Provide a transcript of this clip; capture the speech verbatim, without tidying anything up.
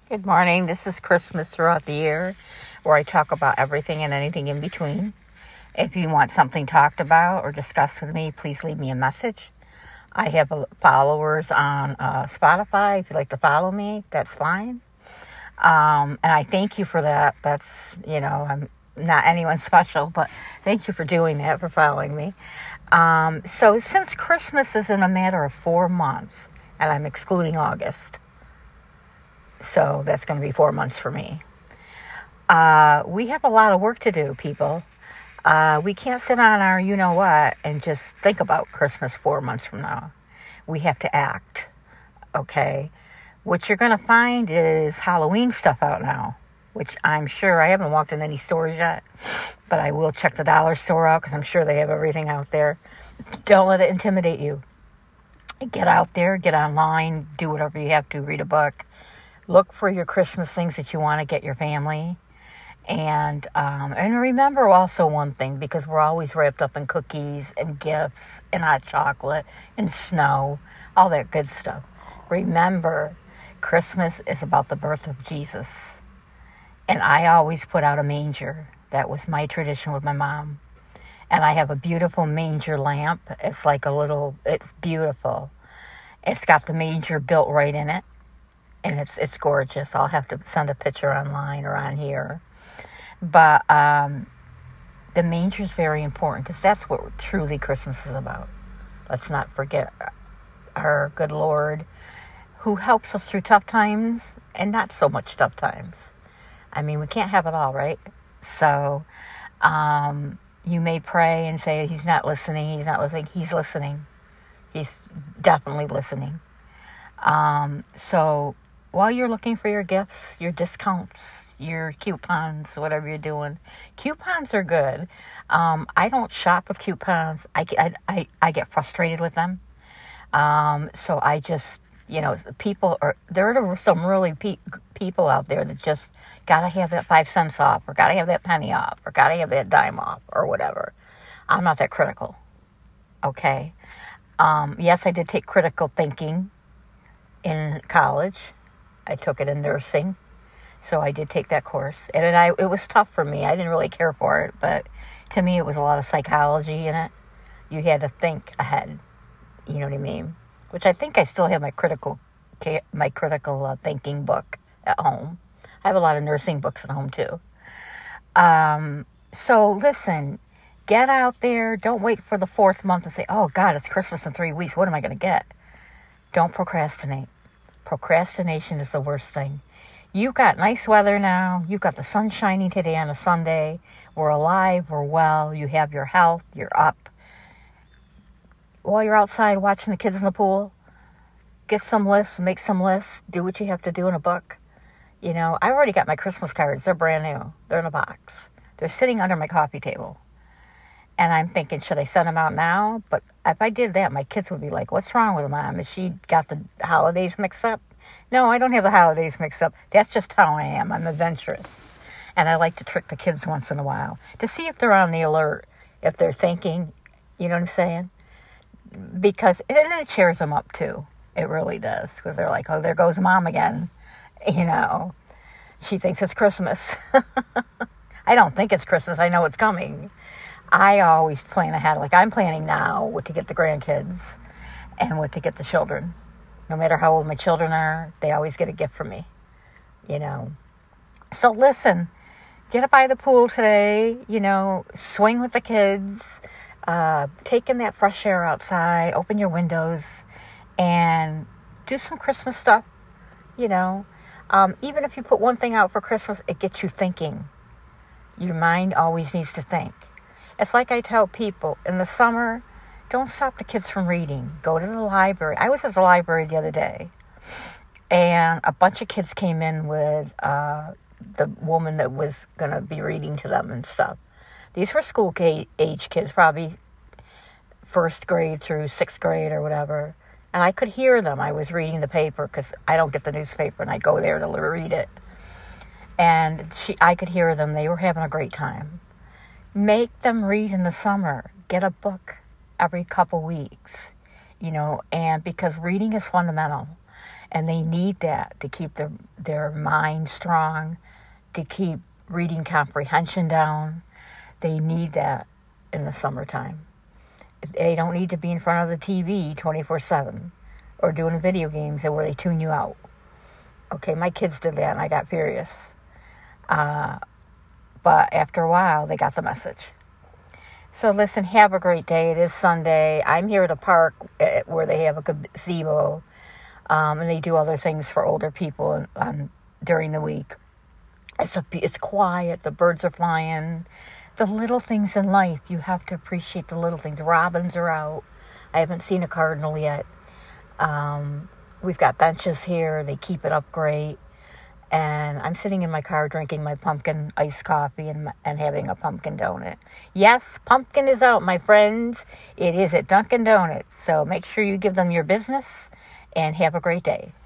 Good morning. This is Christmas Throughout the Year, where I talk about everything and anything in between. If you want something talked about or discussed with me, please leave me a message. I have followers on uh, Spotify. If you'd like to follow me, that's fine. Um, and I thank you for that. That's, you know, I'm not anyone special, but thank you for doing that, for following me. Um, so since Christmas is in a matter of four months, and I'm excluding August, so that's going to be four months for me. Uh, we have a lot of work to do, people. Uh, we can't sit on our you-know-what and just think about Christmas four months from now. We have to act, okay? What you're going to find is Halloween stuff out now, which I'm sure, I haven't walked in any stores yet, but I will check the dollar store out because I'm sure they have everything out there. Don't let it intimidate you. Get out there, get online, do whatever you have to, read a book. Look for your Christmas things that you want to get your family. And um, and remember also one thing, because we're always wrapped up in cookies and gifts and hot chocolate and snow, all that good stuff. Remember, Christmas is about the birth of Jesus. And I always put out a manger. That was my tradition with my mom. And I have a beautiful manger lamp. It's like a little, it's beautiful. It's got the manger built right in it. And it's it's gorgeous. I'll have to send a picture online or on here. But um, the manger is very important because that's what truly Christmas is about. Let's not forget our good Lord who helps us through tough times and not so much tough times. I mean, we can't have it all, right? So um, you may pray and say, he's not listening, he's not listening. He's listening. He's definitely listening. Um, so while you're looking for your gifts, your discounts, your coupons, whatever you're doing, coupons are good. Um, I don't shop with coupons. I, I, I, I get frustrated with them. Um, so I just, you know, people are, there are some really pe- people out there that just got to have that five cents off, or got to have that penny off, or got to have that dime off, or whatever. I'm not that critical. Okay. Um, yes, I did take critical thinking in college. I took it in nursing, so I did take that course. And it, I, it was tough for me. I didn't really care for it, but to me it was a lot of psychology in it. You had to think ahead, you know what I mean? Which I think I still have my critical my critical uh, thinking book at home. I have a lot of nursing books at home too. Um, so listen, get out there. Don't wait for the fourth month and say, oh God, it's Christmas in three weeks. What am I going to get? Don't procrastinate. Procrastination is the worst thing. You've got nice weather now. You've got the sun shining today on a Sunday. We're alive. We're well. You have your health. You're up. While you're outside watching the kids in the pool, get some lists, make some lists, do what you have to do in a book. You know, I already got my Christmas cards. They're brand new. They're in a box. They're sitting under my coffee table. And I'm thinking, should I send them out now? But if I did that, my kids would be like, what's wrong with Mom? Has she got the holidays mixed up? No, I don't have the holidays mixed up. That's just how I am. I'm adventurous. And I like to trick the kids once in a while to see if they're on the alert, if they're thinking, you know what I'm saying? Because, and it cheers them up too. It really does. Because they're like, oh, there goes Mom again. You know, she thinks it's Christmas. I don't think it's Christmas. I know it's coming. I always plan ahead. Like I'm planning now what to get the grandkids and what to get the children. No matter how old my children are, they always get a gift from me. You know. So listen, get up by the pool today, you know, swing with the kids, uh, take in that fresh air outside, open your windows, and do some Christmas stuff, you know. Um, even if you put one thing out for Christmas, it gets you thinking. Your mind always needs to think. It's like I tell people, in the summer, don't stop the kids from reading. Go to the library. I was at the library the other day, and a bunch of kids came in with uh, the woman that was going to be reading to them and stuff. These were school age kids, probably first grade through sixth grade or whatever. And I could hear them. I was reading the paper because I don't get the newspaper, and I go there to read it. And she, I could hear them. They were having a great time. Make them read in the summer. Get a book every couple weeks, you know, and because reading is fundamental. And they need that to keep their, their mind strong, to keep reading comprehension down. They need that in the summertime. They don't need to be in front of the T V twenty-four seven or doing video games where they tune you out. Okay, my kids did that and I got furious. Uh, but after a while, they got the message. So listen, have a great day. It is Sunday. I'm here at a park where they have a gazebo, um, and they do other things for older people um, during the week. It's a, it's quiet. The birds are flying. The little things in life, you have to appreciate the little things. Robins are out. I haven't seen a cardinal yet. Um, we've got benches here. They keep it up great. And I'm sitting in my car drinking my pumpkin iced coffee and, and having a pumpkin donut. Yes, pumpkin is out, my friends. It is at Dunkin' Donuts. So make sure you give them your business and have a great day.